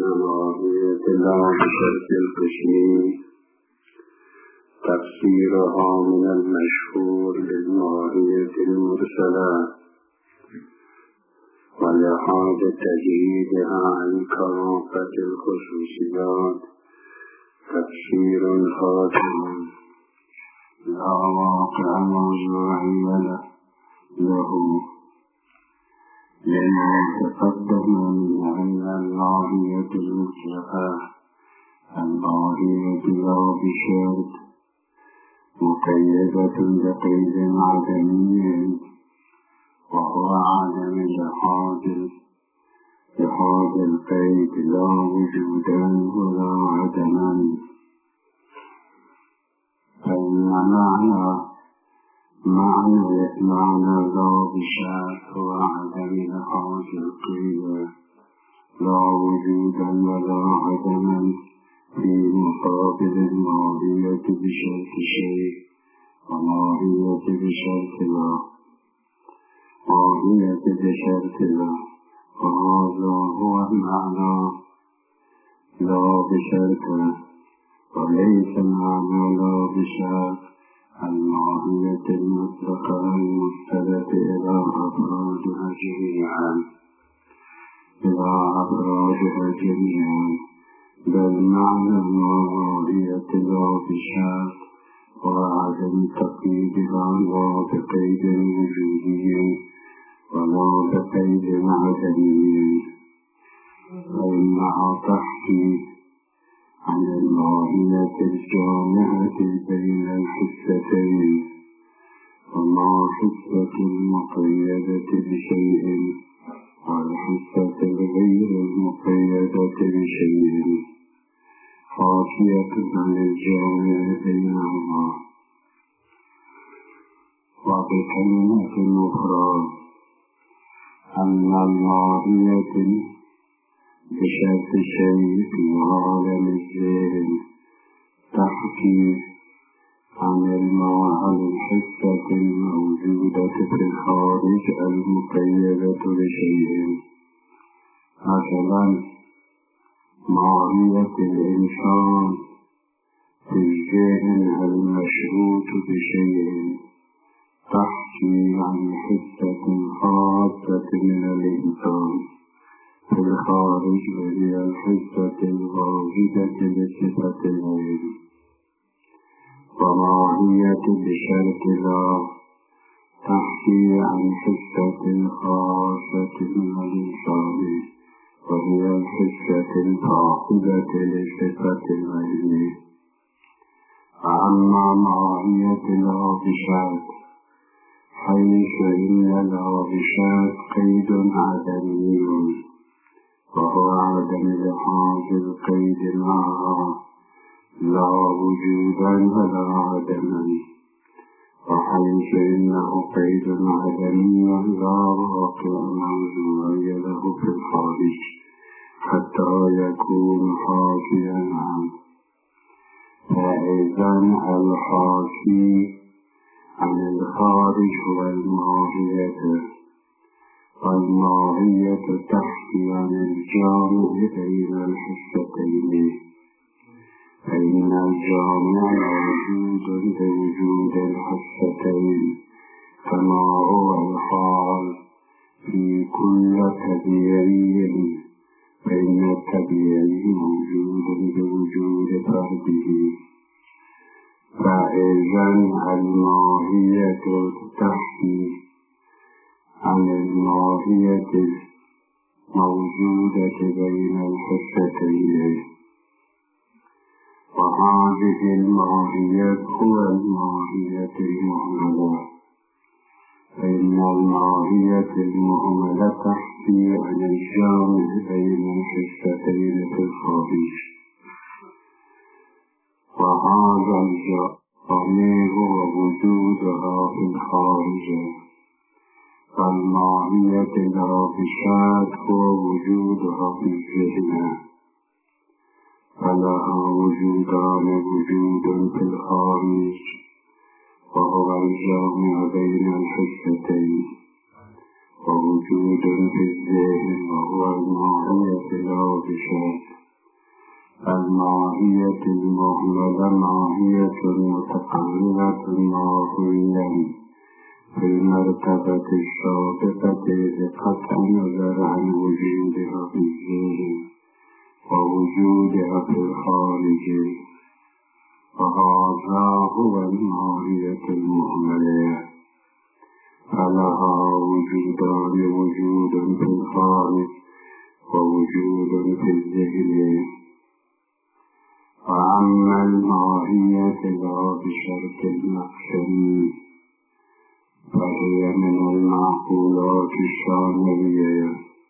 ماهیت لا بشرط القسم تفسيرها من المشهور للماهية المرسلة ولحاجة تجريدها عن كافة الخصوصيات تفسير خاتم لا واقع موضوعي له لما تقدم من أن الماهية المطلقة الماهية لا بشرط مقيدة بقيد عدمي وهو عدم لحاظ القيد لا وجودا ولا عدما فإن معنى لا بشرط هو عدم لحاظ القيد لا وجودا ولا عدما في مقابل الماهية بشرط شيء وماهية بشرط لا ماهية بشرط لا وهذا هو المعنى لا بشرط وليس معنى لا بشرط الماهية المطلقة المستندة إلى أفرادها جميعا بل معنى الماهية لا بشرط وعدم تقييدها لا بقيد وجودي ولا بقيد عدمي فإنها تحكي عن الماهية الجامعة بين الحسين وما حسة المقيدة بشيء والحسة الغير المقيدة بشيء خافية عن الجامع بينهما وبكلمة أخرى أن الماهية بشرط شيء في عالم الذهن تحكي عن الحسة الموجودة في الخارج المقيدة بشيء مثلا ماهية الإنسان في الذهن المشروط بشيء تحكي عن حسة خاصة من الإنسان في الخارج وهي الحسة الواجدة بصفة العين وماهية بشرط لا تحكي عن حسة خاصة من الإنسان وهي الحسة الفاقدة لصفة العين أما ماهية لا بشرط حيث إن لا بشرط قيد عدمي وهو عدم لحاظ القيد معها لا وجودا ولا عدما وحيث إنه قيد عدمي لا واقع موضوعي له في الخارج حتى يكون حافيا عنه فإذا الحافي عن الخارج هو الماهية والماهية تحكي عن الجامع بين الحستين فإن الجامع موجود بوجود الحستين كما هو الحال في كل طبيعي فإن الطبيعي موجود بوجود فرده فإذا الماهية تحكي عن الماهية الموجودة بين الحستين وهذه الماهية هو الماهية المهملة فإن الماهية المهملة تحكي عن الجامع بين الحستين في الخارج وهذا الجامع هو وجودها في الخارج فالماهية لا بشرط هو وجودها في الذهن فلها وجودان وجود في الخارج وهو الجامع بين الحستين ووجود في الذهن وهو الماهية لا بشرط الماهية المهملة ماهية متقررة ماهيا في المرتبة السابقة بقطع النظر عن وجودها في الذهن ووجودها في الخارج، وهذا هو الماهية المهملة. فلها وجودان، وجود في الخارج ووجود في الذهن. وأما الماهية لا بشرط المقصد فهي من المعقولات الشاملية،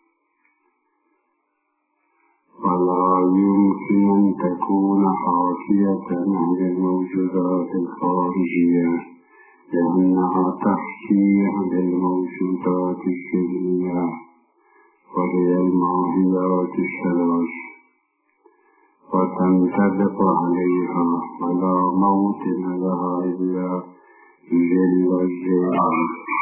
ولا يمكن أن تكون حاكية عن الموجودات الخارجية، لأنها تحكي عن الموجودات الذهنية، وهي الماهيات الثلاث، وتنطبق عليها، ولا موطن لها إلا جل الجلال.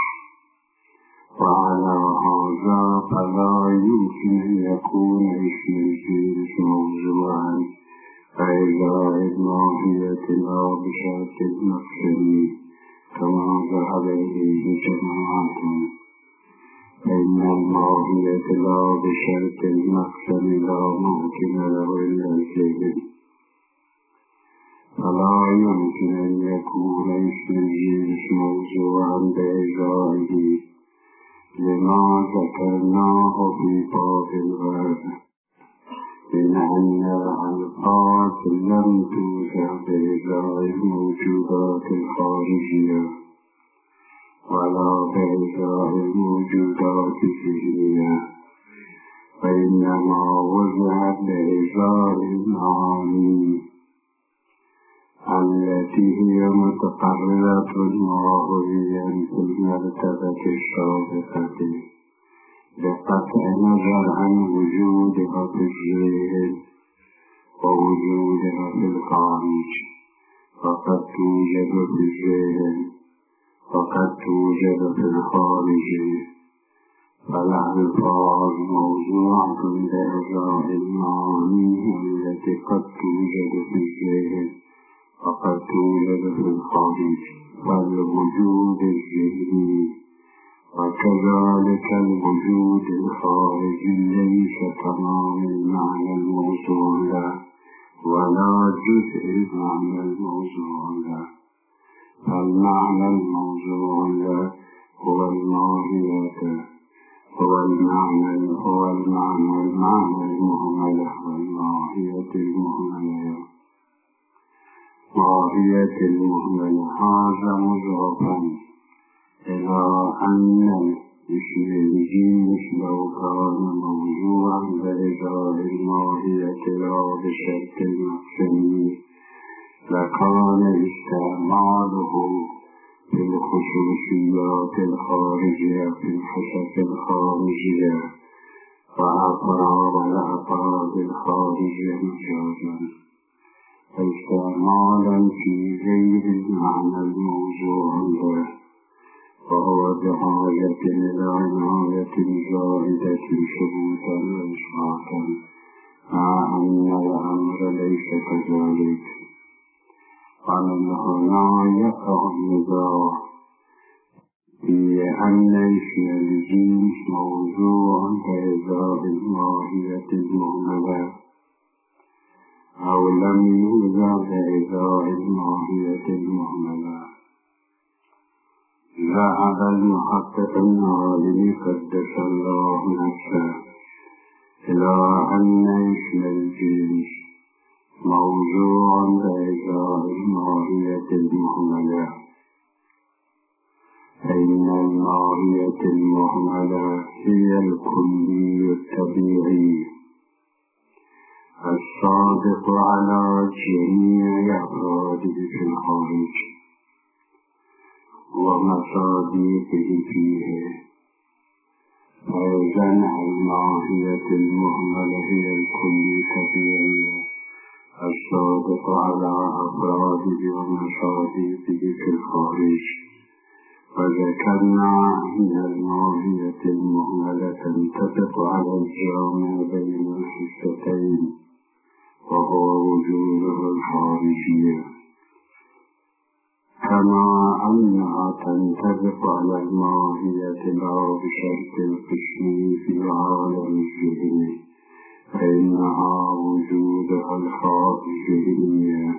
وعلى هذا فلا يمكن أن يكون اسم الجنس موضوعا فإذا الماهية لا بشرط المقصد كما ذهب إليه جماعة، فإن الماهية لا بشرط المقصد لا ممكن له إلا الذهن، فلا يمكن أن يكون اسم الجنس موضوعا بإجزائه لما ذكرناه في باب الغرب من أن الألفاظ لم توجد بإجزاء الموجودات الخارجية ولا بإجزاء الموجودات الذهنية، وإنما وضعت بإجزاء المعاني التي هي متقررة ماهيا في المرتبة السابقة بقطع النظر عن وجودها في الذهن ووجودها في الخارج، فقد توجد في الذهن وقد توجد في الخارج. فالألفاظ موضوعة بإجزاء المعاني التي قد توجد في الذهن وقد توجد في الخارج، فالوجود الذهني وكذلك الوجود الخارجي ليس تمام المعنى الموضوع له ولا جزء المعنى الموضوع له، فالمعنى الموضوع له هو الماهية، هو المعنى المهملة والماهية المهملة. ماهية المهملة هذا مضافا إلى أن اسم الجنس لو كان موضوعا بإجزاء الماهية لا بشرط المقصد لكان استعماله في الخصوصيات الخارجية في الحسب الخارجية وأفراد الأفراد الخارجية مجازا، استعمالا في غير المعنى الموضوع له، وهو بحاجة إلى عناية زائدة ثبوتا وإثباتا، مع أن الأمر ليس كذلك. ومن هنا يقع النزاع في أن اسم الجنس موضوع بإجزاء الماهية المهملة أو لم يوجد بإجزاء الماهية المهملة. ذهب المحقق الناظم قدس الله نفسه إلى أن اسم الجنس موضوع بإجزاء الماهية المهملة، فإن الماهية المهملة هي الكلي الطبيعي الصادق على جميع أفراده في الخارج ومصادقه فيه. فإذا الماهية المهملة هي الكلي الطبيعي الصادق على أفراده ومصادقه في الخارج. وذكرنا أن الماهية المهملة تنطبق على الجامع بين الحستين وهو وجوده الخارجي، كما أنها تنطبق على الماهية لا بشرط القسم في عالم الذهن، فإنها وجودها الخارجي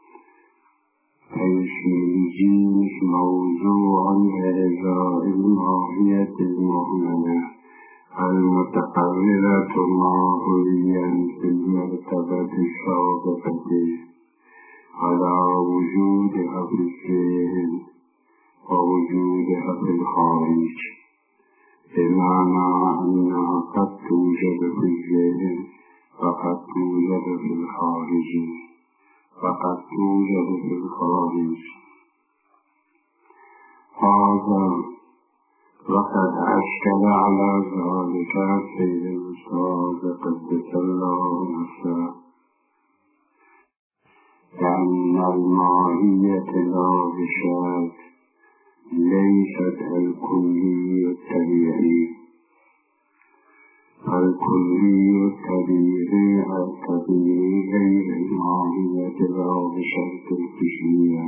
حيث يجيز موضوعا لإجراء الماهية المهملة المتقررة ماهويا في المرتبة السابقة على وجودها في الذهن ووجودها في الخارج، بمعنى أنها قد توجد في الذهن وقد توجد في الخارج وقد توجد في الخارج. هذا وقد أشكل على ذلك سيد الأستاذ قدس الله نفسه، لأن الماهية لا بشرط ليست الكلي الطبيعي، الكلي الطبيعي غير الماهية لا بشرط القسمية،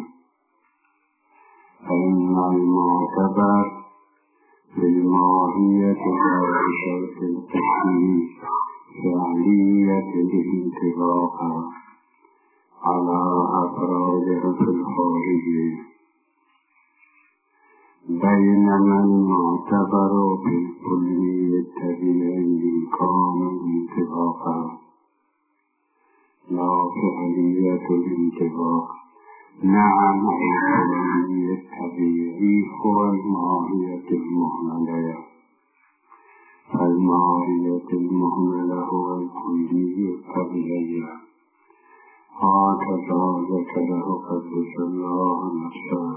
فإن المعتبر بالماهية لا بشرط القسم فعلية الانطباق على أفرادها في الخارج، بينما المعتبر بالكلي الطبيعي كامل انطباقا لا فعلية الانطباق. نعم، الكلي الطبيعي هو الماهية المهملة، الماهية المهملة هو الكلي الطبيعي، هكذا ذكره قدس الله نفسه.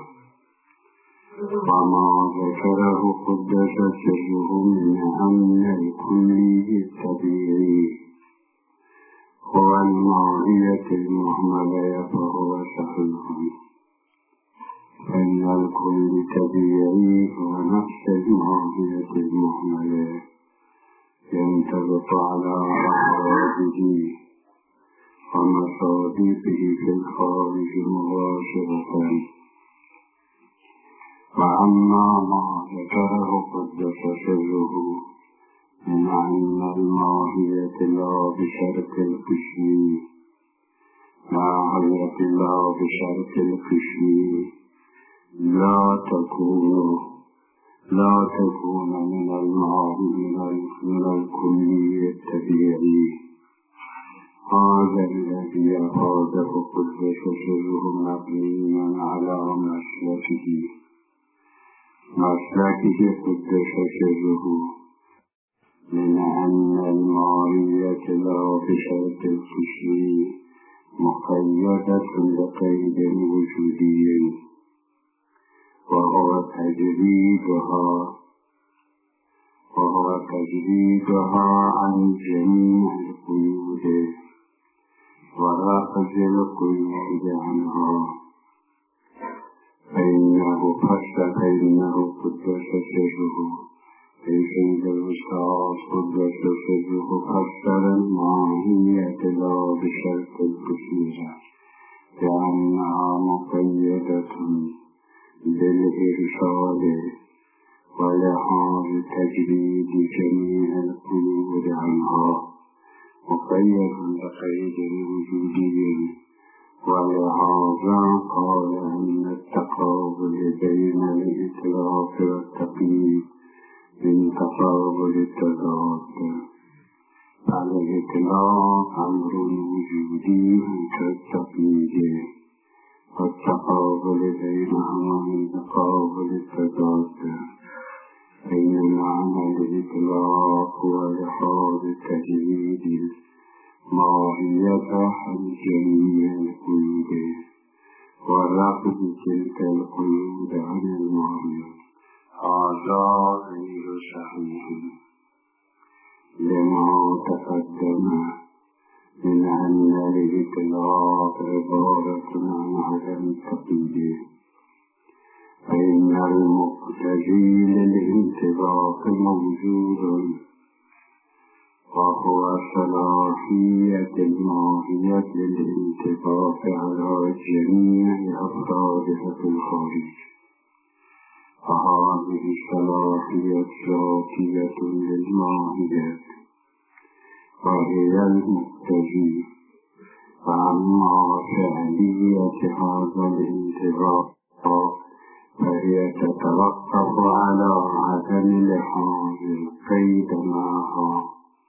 وما ذكره قدس سره من أن الكلي الطبيعي هو الماهية المهملة فهو صحيح، فإن الكل الطبيعي هو نفس الماهية المهملة ينطبق على أفراده ومصادفه في الخارج مباشرة. وأما ما ذكره قدس سره من أن الماهية لا بشرط القسم ماهية لا بشرط القسم لا تكون من الكلي الطبيعي، هذا الذي أفاده قدس سره مبنيا على مسلكه قدس سره من أن الماهية لا بشرط القسم مقيدة بقيد وجودي، وهو تجريدها عن جميع القيود وأخذ القيود عنها، فإنه قدس سره سيد الأستاذ قدس سره فسر الماهية لا بشرط القسم لأنها مقيدة بالإرشاد ولهذا تجريد جميع القيود عنها مقيد بقيد وجودي، ولهذا قال أن التقابل بين الإطلاق والتقييد من تقابل التضاد، الإطلاق أمر وجودي كالتقييد، والتقابل بينهما من تقابل التضاد، بينما الإطلاق ولحاظ التجريد ماهية عن جميع القيود ورفض تلك القيود عن الماهية، هذا غير صحيح لما تقدم من أن الإطلاق عبارة عن عدم التقييد، فإن المقتضي للانطباق موجود وهو صلاحية الماهية للانطباق على جميع أفرادها في الخارج. فهذه الصلاحية ذاتية للماهية وهي المقتضي. فأما فعلية هذا الانطباق فهي تتوقف على عدم لحاظ القيد معها،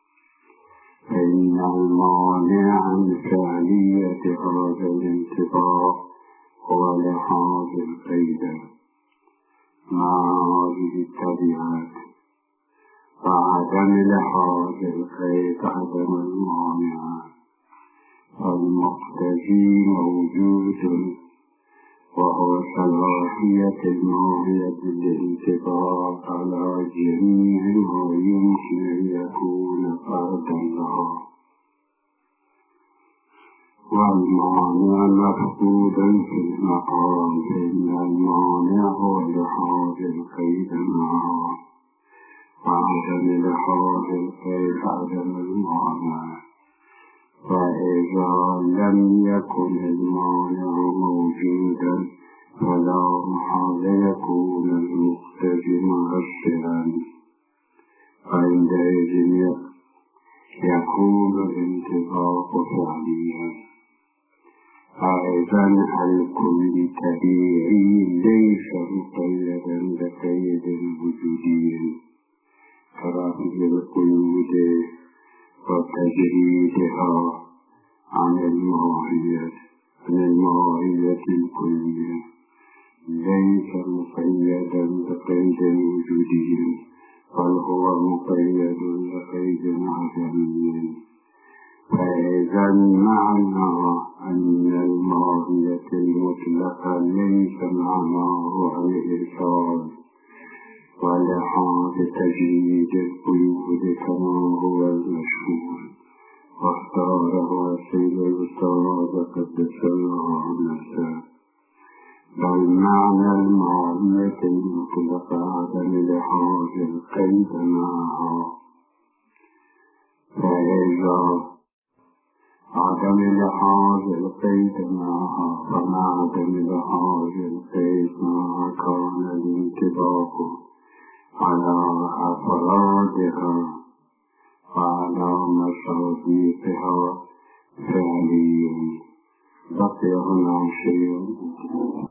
فإن المانع عن فعلية هذا الانطباق هو لحاظ القيد مع هذه الطبيعات، وعدم لحاظ القيد عدم المانع. فالمقتضي موجود وهو صلاحية الماهية للانطباق على جميع ما يمكن أن يكون فردا لها، والمانع مفقود في المقام، فإن المانع هو لحاظ القيد معها، وعدم لحاظ القيد عدم المانع. فإذا لم يكن المانع موجودا فلا محال يكون المقتضي مؤثرا، فعندئذ يكون الانطباق فعليا. فإذا الكل طبيعي ليس مقيدا بقيد وجودي كراهية القيود وتجريدها عن الماهية الكلية، ليس مقيدا بقيد وجودي بل هو مقيد بقيد عدمي. فإذا معنى أن الماهية المطلقة ليس معناه الإرسال ولحاظ تجريد القيود كما هو المشهور واختاره السيد الأستاذ قدس الله نفسه، بل معنى الماهية المطلقة عدم لحاظ القيد معها. فإذا عدم لحاظ القيد معها فمع عدم لحاظ القيد معها كان الانطباق على أفرادها وعلى مصادقها فعلي. بقي هنا شيء